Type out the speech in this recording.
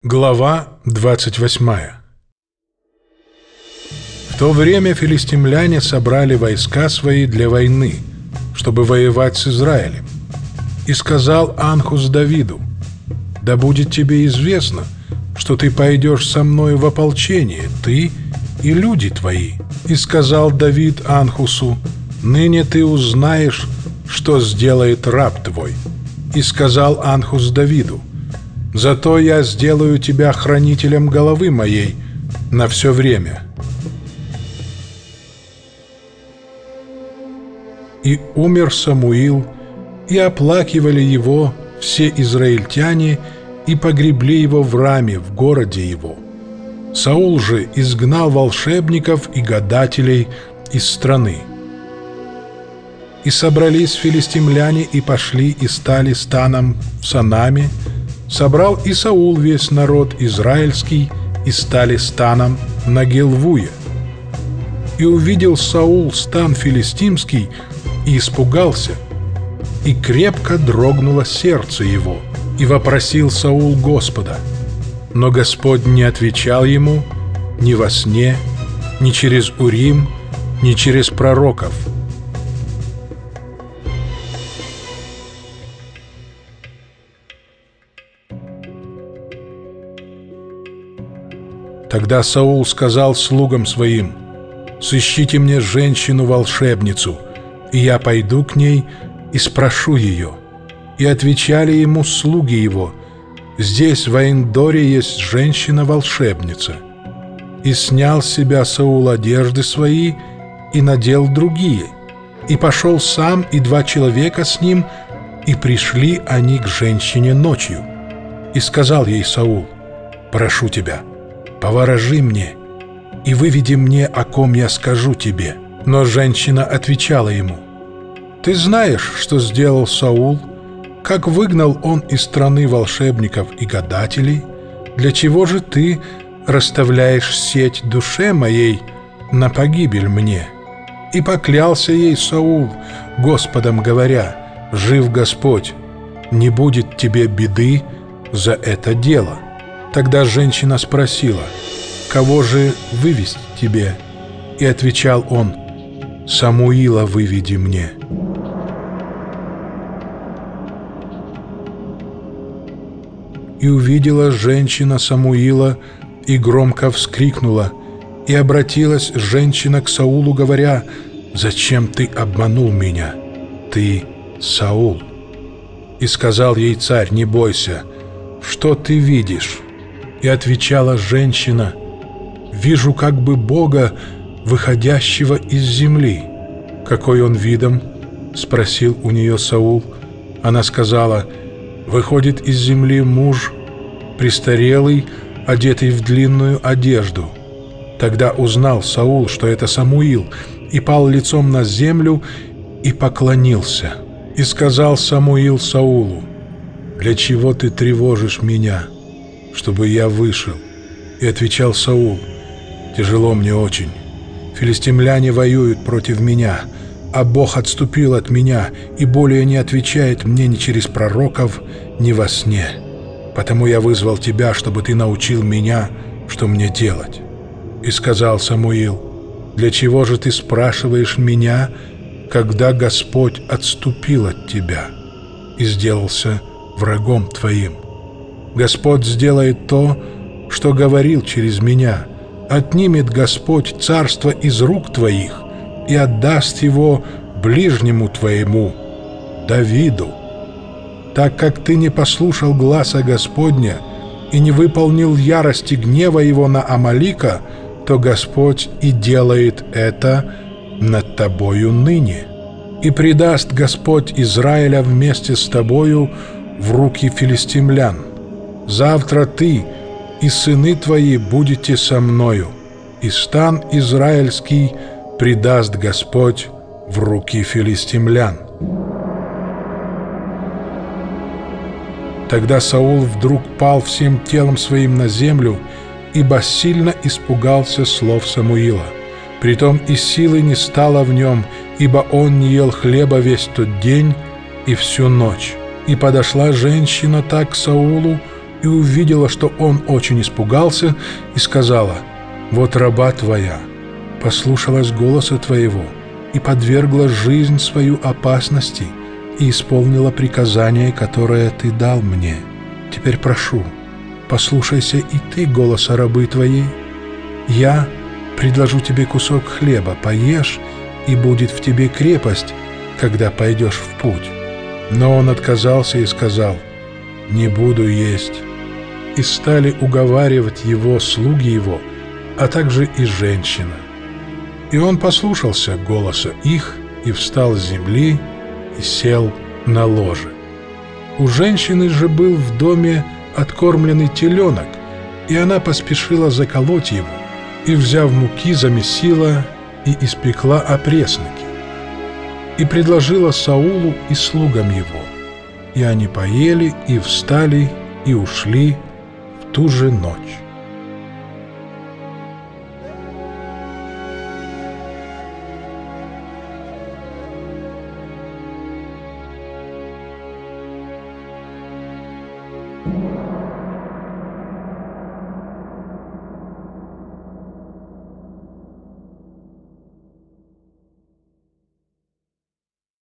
Глава 28. В то время филистимляне собрали войска свои для войны, чтобы воевать с Израилем. И сказал Анхус Давиду: «Да будет тебе известно, что ты пойдешь со мною в ополчение, ты и люди твои». И сказал Давид Анхусу: «Ныне ты узнаешь, что сделает раб твой». И сказал Анхус Давиду: «Зато я сделаю тебя хранителем головы моей на все время». И умер Самуил, и оплакивали его все израильтяне, и погребли его в Раме, в городе его. Саул же изгнал волшебников и гадателей из страны. И собрались филистимляне, и пошли, и стали станом в Санаме. Собрал и Саул весь народ израильский, и стали станом на Гилвуе. И увидел Саул стан филистимский, и испугался, и крепко дрогнуло сердце его, и вопросил Саул Господа. Но Господь не отвечал ему ни во сне, ни через Урим, ни через пророков. Тогда Саул сказал слугам своим: «Сыщите мне женщину-волшебницу, и я пойду к ней и спрошу ее». И отвечали ему слуги его: «Здесь в Эн-Доре есть женщина-волшебница». И снял с себя Саул одежды свои и надел другие, и пошел сам и 2 человека с ним, и пришли они к женщине ночью. И сказал ей Саул: «Прошу тебя, поворожи мне и выведи мне, о ком я скажу тебе». Но женщина отвечала ему: «Ты знаешь, что сделал Саул, как выгнал он из страны волшебников и гадателей? Для чего же ты расставляешь сеть душе моей на погибель мне?» И поклялся ей Саул Господом, говоря: «Жив Господь, не будет тебе беды за это дело». Тогда женщина спросила: «Кого же вывести тебе?» И отвечал он: «Самуила выведи мне». И увидела женщина Самуила, и громко вскрикнула, и обратилась женщина к Саулу, говоря: «Зачем ты обманул меня? Ты Саул». И сказал ей царь: «Не бойся, что ты видишь?» И отвечала женщина: «Вижу как бы Бога, выходящего из земли». «Какой он видом?» — спросил у нее Саул. Она сказала: «Выходит из земли муж, престарелый, одетый в длинную одежду». Тогда узнал Саул, что это Самуил, и пал лицом на землю и поклонился. И сказал Самуил Саулу: «Для чего ты тревожишь меня, чтобы я вышел?» И отвечал Саул: «Тяжело мне очень. Филистимляне воюют против меня, а Бог отступил от меня и более не отвечает мне ни через пророков, ни во сне. Потому я вызвал тебя, чтобы ты научил меня, что мне делать». И сказал Самуил: «Для чего же ты спрашиваешь меня, когда Господь отступил от тебя и сделался врагом твоим? Господь сделает то, что говорил через меня. Отнимет Господь царство из рук твоих и отдаст его ближнему твоему, Давиду. Так как ты не послушал гласа Господня и не выполнил ярости гнева его на Амалика, то Господь и делает это над тобою ныне. И предаст Господь Израиля вместе с тобою в руки филистимлян. Завтра ты и сыны твои будете со мною, и стан израильский предаст Господь в руки филистимлян». Тогда Саул вдруг пал всем телом своим на землю, ибо сильно испугался слов Самуила. Притом и силы не стало в нем, ибо он не ел хлеба весь тот день и всю ночь. И подошла женщина так к Саулу, и увидела, что он очень испугался, и сказала: «Вот раба твоя послушалась голоса твоего и подвергла жизнь свою опасности и исполнила приказание, которое ты дал мне. Теперь прошу, послушайся и ты голоса рабы твоей. Я предложу тебе кусок хлеба, поешь, и будет в тебе крепость, когда пойдешь в путь». Но он отказался и сказал: «Не буду есть». И стали уговаривать его слуги его, а также и женщина. И он послушался голоса их и встал с земли и сел на ложе. У женщины же был в доме откормленный теленок, и она поспешила заколоть его, и, взяв муки, замесила и испекла опресники, и предложила Саулу и слугам его. И они поели, и встали, и ушли в ту же ночь.